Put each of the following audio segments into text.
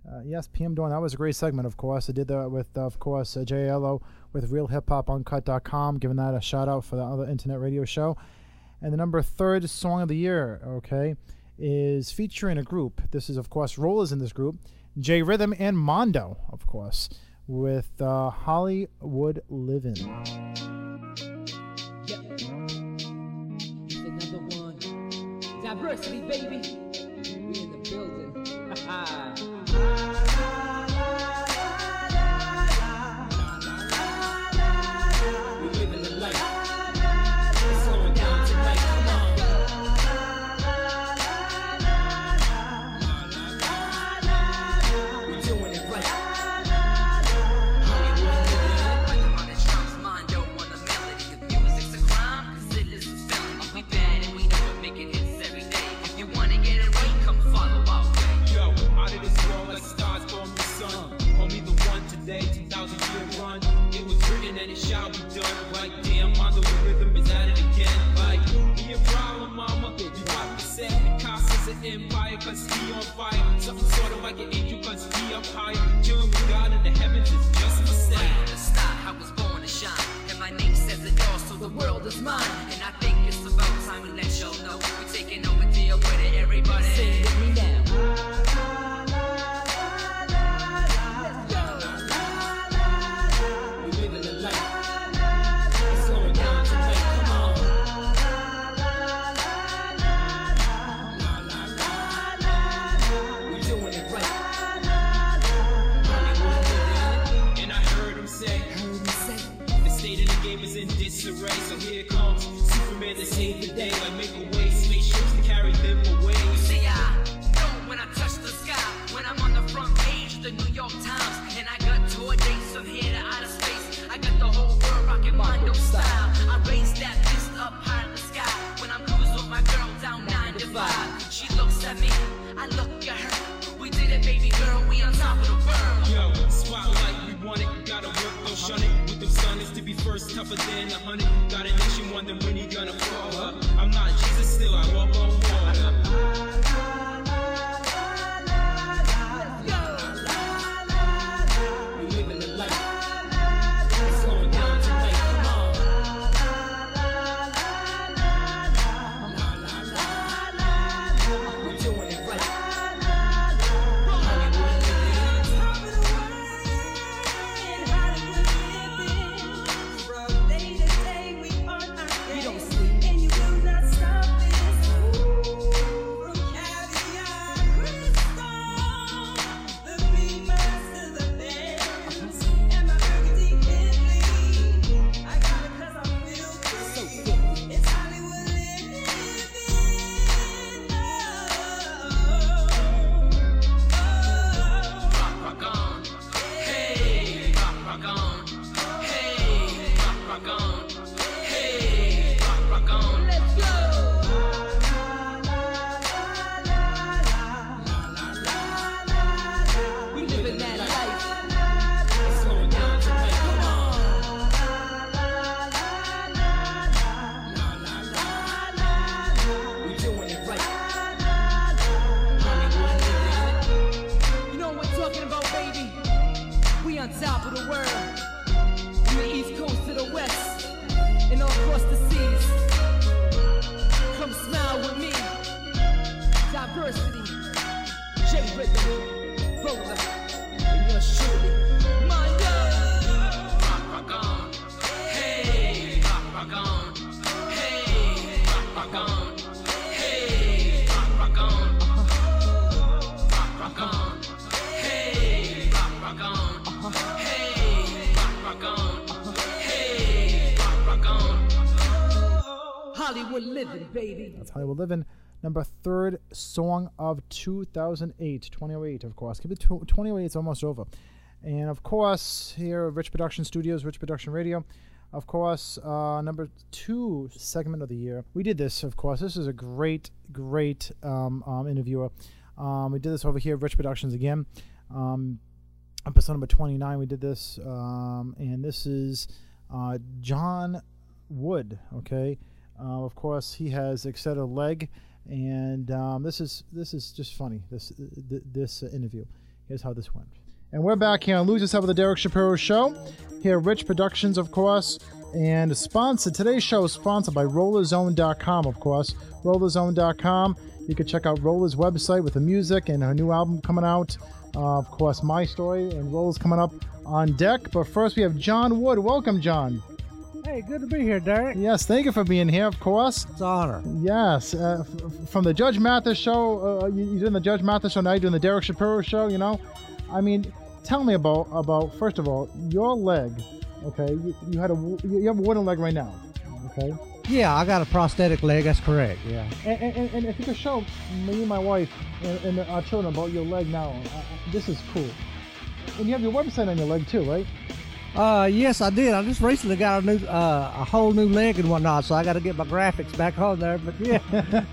Yes, PM Dawn. That was a great segment, of course. I did that with, of course, JLO with RealHipHopUncut.com, giving that a shout out for the other internet radio show. And the number 3rd song of the year, okay, is featuring a group. This is, of course, Rollers in this group, J Rhythm and Mondo, of course, with Hollywood Livin'. Yep. It's another one. Diversity, baby. We in the building. Ha we living the life. It's going down tonight. Come on. We're doing it right. Hollywood living. On the drums, Mondo on the melody. If music's a crime, consider this a felony. We bad and we know we're making hits every day. If you wanna get it right, come follow our way. Yo, out of this world like stars from the sun. Call me the one today, 2,000-year run. It was written and it shall be done. Like damn, Mondo the rhythm is at it again. Like, be a problem, mama. You rock the set. Picasso's an empire, cause he on fire. Something sort of like an angel, cause he up higher. Chilling with God in the heavens is just my set. Right from the start, I was born to shine. And my name says it all, so the world is mine. And I think it's about time we let y'all know we're taking over, deal with it, everybody. Sing with me now. We living the life. It's going down tonight. Come on. We doing it right. Hollywood living. And I heard him say, the state of the game is in disarray. So here comes Superman to save the day. Like make a way, spaceships to carry them away. See, I know when I touch the sky, when I'm on the front page of the New York Times, and I got tour dates from here to outer space. I got the whole world rocking Mondo style. I raise that fist up high in the sky when I'm cruising with my girl down 9 to 5. She looks at me, I look at her. We did it, baby girl, we on top of the world. Yo, spotlight, we want it. Gotta work, don't shun it. With them sons to be first, tougher than 100. Got a nation wondering when he gonna fall. I'm not Jesus, still I walk on water. We living the life. It's going down tonight. Come on. We're doing it right. Hollywood living. We don't sleep. Rock on, hey, rock on, hey, rock on, hey, rock on. Let's go. We living that life. It's going down tonight. Come on. We doing it right. Hollywood living. You know what we're talking about, baby? We on top of the world. From the east coast to the west, and all across the seas. Come smile with me. Diversity. J Rhythm. Roller. And yours truly. Mondo. Rock on, hey, rock on, hey, rock on, hey, rock on, rock on, hey, rock on, hey, rock on, hey, rock on. Hollywood living, baby. That's Hollywood Livin'. Number 3rd song of 2008, 2008, of course. Keep it 2008, it's almost over. And of course, here at Rich Production Studios, Rich Production Radio, of course, number 2 segment of the year. We did this, of course. This is a great interviewer. We did this over here at Rich Productions again. Episode number 29, we did this. And this is John Wood, okay? Of course, he has extended leg, and this is just funny. This interview. here's how this went. And we're back here on Lose Yourself with the Derek Shapiro Show. Here at Rich Productions, of course. And today's show is sponsored by RollerZone.com, of course. RollerZone.com. You can check out Roller's website with the music and her new album coming out. Of course, My Story and Roller's coming up on deck. But first, we have John Wood. Welcome, John. Hey, good to be here, Derek. Yes, thank you for being here, of course. It's an honor. Yes, from the Judge Mathis Show, you're doing the Judge Mathis Show, now you're doing the Derek Shapiro Show, you know? I mean, tell me about first of all, your leg, okay? You have a wooden leg right now, okay? Yeah, I got a prosthetic leg, that's correct, yeah. And if you could show me and my wife and our children about your leg now, this is cool. And you have your website on your leg too, right? Yes, I did. I just recently got a whole new leg and whatnot, so I got to get my graphics back on there. But yeah,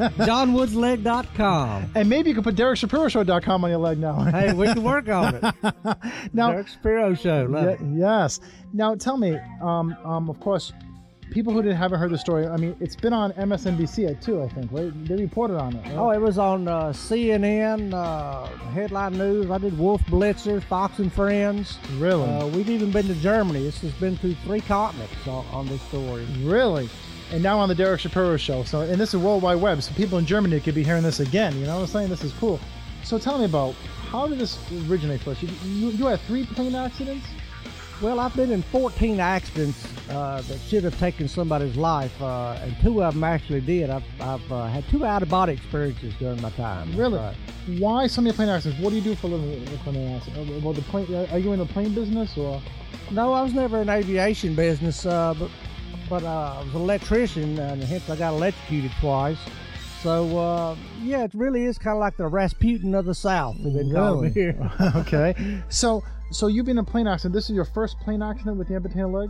JohnWoodsLeg.com. And maybe you could put DerekShapiroShow.com on your leg now. Hey, we can work on it. Now, Derek Shapiro Show. Love it. Yes. Now, tell me, of course, people who haven't heard the story, I mean, it's been on MSNBC too, I think, right? They reported on it, right? Oh, it was on CNN, Headline News. I did Wolf Blitzer, Fox and Friends. Really? We've even been to Germany. This has been through 3 continents on this story. Really? And now on the Derek Shapiro Show. So, and this is World Wide Web, so people in Germany could be hearing this again. You know what I'm saying? This is cool. So tell me about, how did this originate first? You had 3 plane accidents? Well, I've been in 14 accidents that should have taken somebody's life, and 2 of them actually did. I've had 2 out-of-body experiences during my time. Really? Why so many plane accidents? What do you do for a living? About the plane? Are you in the plane business or? No, I was never in aviation business, but I was an electrician, and hence I got electrocuted twice. So yeah, it really is kind of like the Rasputin of the South. They've been calling me here. Okay. So you've been in a plane accident. This is your first plane accident with the amputated leg?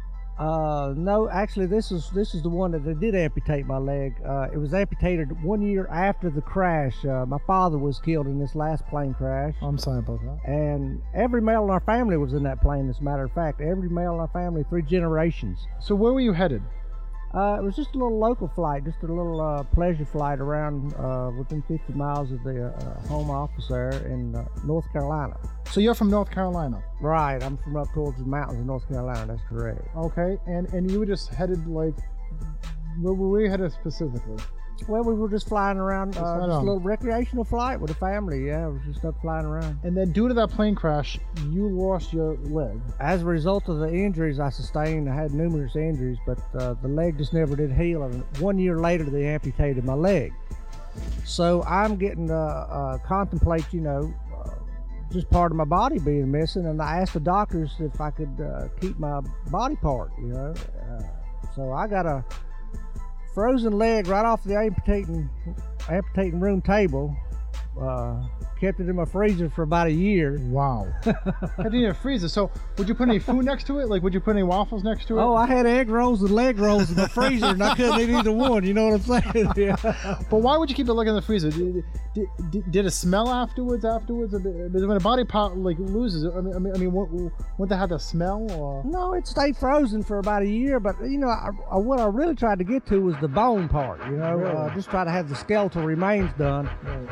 No, actually, this is the one that they did amputate my leg. It was amputated 1 year after the crash. My father was killed in this last plane crash. I'm sorry about that. And every male in our family was in that plane, as a matter of fact. Every male in our family, 3 generations. So where were you headed? It was just a little local flight, just a little pleasure flight around within 50 miles of the home office there in North Carolina. So you're from North Carolina? Right, I'm from up towards the mountains of North Carolina, that's correct. Okay, and you were just headed like, where were you headed specifically? Well, we were just flying around, just a little recreational flight with the family, yeah, we were just up flying around. And then due to that plane crash, you lost your leg. As a result of the injuries I sustained, I had numerous injuries, but the leg just never did heal, and 1 year later they amputated my leg. So I'm getting to contemplate, just part of my body being missing, and I asked the doctors if I could keep my body part, so I got a frozen leg right off the amputating room table. Kept it in my freezer for about a year. Wow. How did you have a freezer? So would you put any food next to it? Like, would you put any waffles next to it? Oh, I had egg rolls and leg rolls in the freezer, and I couldn't eat either one. You know what I'm saying? Yeah. But why would you keep it like in the freezer? Did it smell afterwards? Because when a body part like loses it, I mean, wouldn't that have the smell? Or? No, it stayed frozen for about a year. But what I really tried to get to was the bone part. Really? Just try to have the skeletal remains done.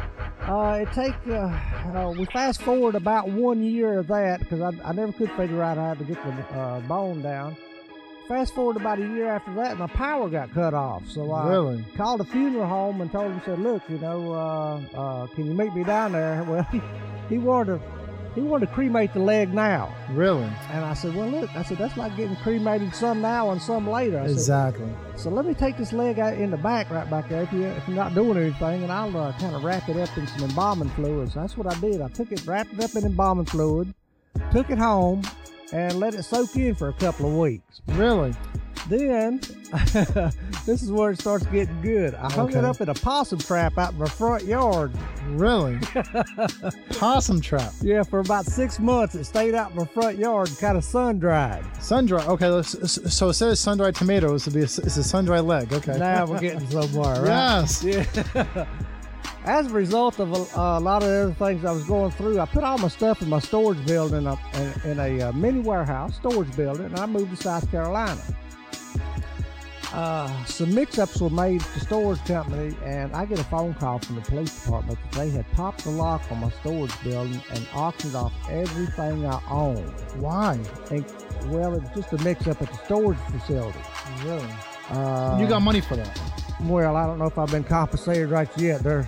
Right. We fast forward about 1 year of that, because I never could figure out how to get the bone down. Fast forward about a year after that, my power got cut off. So I called a funeral home and told him, said, look, can you meet me down there? Well, he wanted to cremate the leg now. Really? And I said, well, look, that's like getting cremated some now and some later. Exactly. So let me take this leg out in the back right back there if you're not doing anything, and I'll kind of wrap it up in some embalming fluid. So that's what I did. I wrapped it up in embalming fluid, took it home, and let it soak in for a couple of weeks. Really? Then, this is where it starts getting good. I hung it up in a possum trap out in my front yard. Really? Possum trap? Yeah, for about 6 months. It stayed out in my front yard and kind of sun-dried. Sun-dried? Okay, so it says sun-dried tomatoes. It's a sun-dried leg. Okay. Now we're getting somewhere, right? Yes. Yeah. As a result of a lot of other things I was going through, I put all my stuff in my storage building in a mini warehouse storage building, and I moved to South Carolina. some mix-ups were made at the storage company, and I get a phone call from the police department that they had popped the lock on my storage building and auctioned off everything I owned. Why? And, well, it was just a mix-up at the storage facility. Really? You got money for that? Well, I don't know if I've been compensated right yet. They're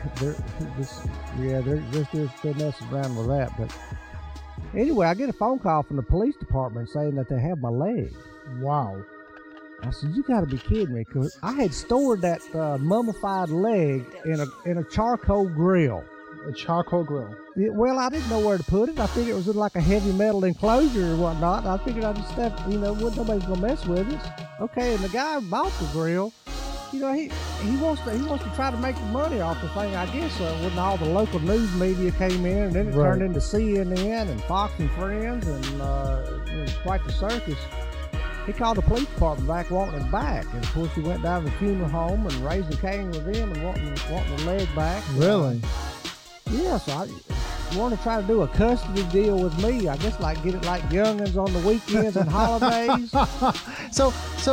still messing around with that. But anyway, I get a phone call from the police department saying that they have my leg. Wow. I said, you got to be kidding me, because I had stored that mummified leg in a charcoal grill. A charcoal grill? Well, I didn't know where to put it. I figured it was in like a heavy metal enclosure or whatnot. I figured I just stepped, nobody's going to mess with it. Okay, and the guy who bought the grill, he wants to try to make the money off the thing, I guess, when all the local news media came in, and then it turned into CNN and Fox and Friends, and it was quite the circus. He called the police department back, wanting it back, and of course he went down to the funeral home and raised the cane with them and wanting the leg back. Really? Yeah, so I want to try to do a custody deal with me. I guess get it like youngins on the weekends and holidays. So,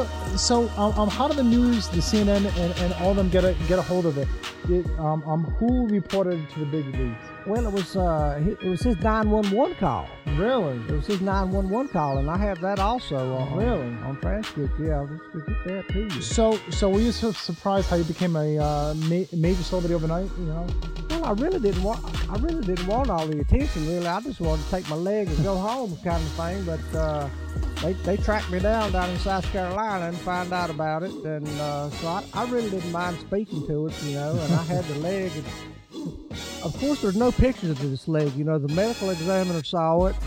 how did the news, the CNN, and all of them get a hold of it? Who reported it to the big leagues? Well, it was his 911 call. Really? It was his 911 call, and I have that also on transcript. Yeah, I'll just get that to you. So were you so surprised how you became a major celebrity overnight? Well, I really didn't want all the attention. Really, I just wanted to take my leg and go home, kind of thing. But they tracked me down in South Carolina and found out about it, and so I really didn't mind speaking to it, and I had the leg. Of course, there's no pictures of this leg. The medical examiner saw it.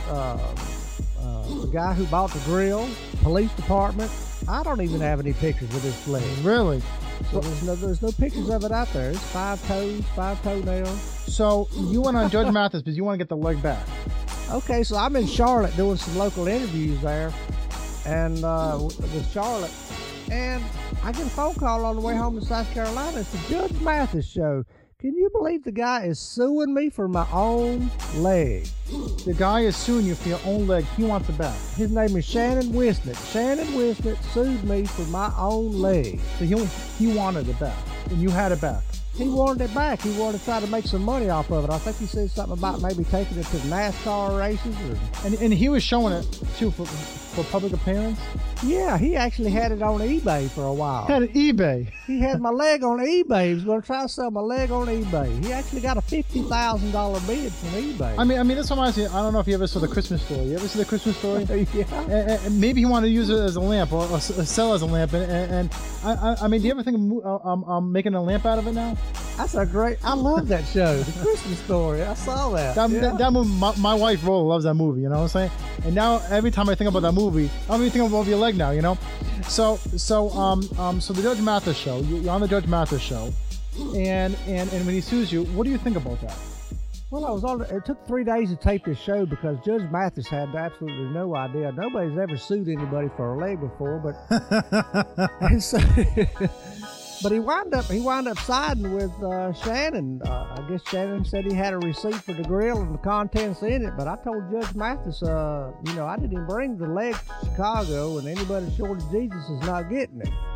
The guy who bought the grill, police department. I don't even have any pictures of this leg. Really? So there's no pictures of it out there. It's 5 toes, 5 toenails. So you went on Judge Mathis because you want to get the leg back. Okay, so I'm in Charlotte doing some local interviews there, and with Charlotte, and I get a phone call on the way home to South Carolina. It's the Judge Mathis show. Can you believe the guy is suing me for my own leg? The guy is suing you for your own leg. He wants it back. His name is Shannon Wisnett. Shannon Wisnett sued me for my own leg. So he wanted it back, and you had it back. He wanted it back. He wanted to try to make some money off of it. I think he said something about maybe taking it to NASCAR races. And he was showing it, too, for public appearance? Yeah, he actually had it on eBay for a while. Had it eBay? He had my leg on eBay. He was going to try to sell my leg on eBay. He actually got a $50,000 bid from eBay. I mean, this reminds me, I don't know if you ever saw The Christmas Story. You ever see The Christmas Story? Yeah. And maybe he wanted to use it as a lamp or sell as a lamp. And I mean, do you ever think of making a lamp out of it now? That's I love that show, The Christmas Story. I saw that. That movie, my wife, Rolla, loves that movie, you know what I'm saying? And now every time I think about that movie, I'm even thinking about your leg now, So the Judge Mathis show, you're on the Judge Mathis show, and when he sues you, what do you think about that? Well, it took 3 days to tape this show because Judge Mathis had absolutely no idea. Nobody's ever sued anybody for a leg before, but he wound up siding with Shannon. I guess Shannon said he had a receipt for the grill and the contents in it, but I told Judge Mathis, I didn't even bring the leg to Chicago, and anybody short of Jesus is not getting it.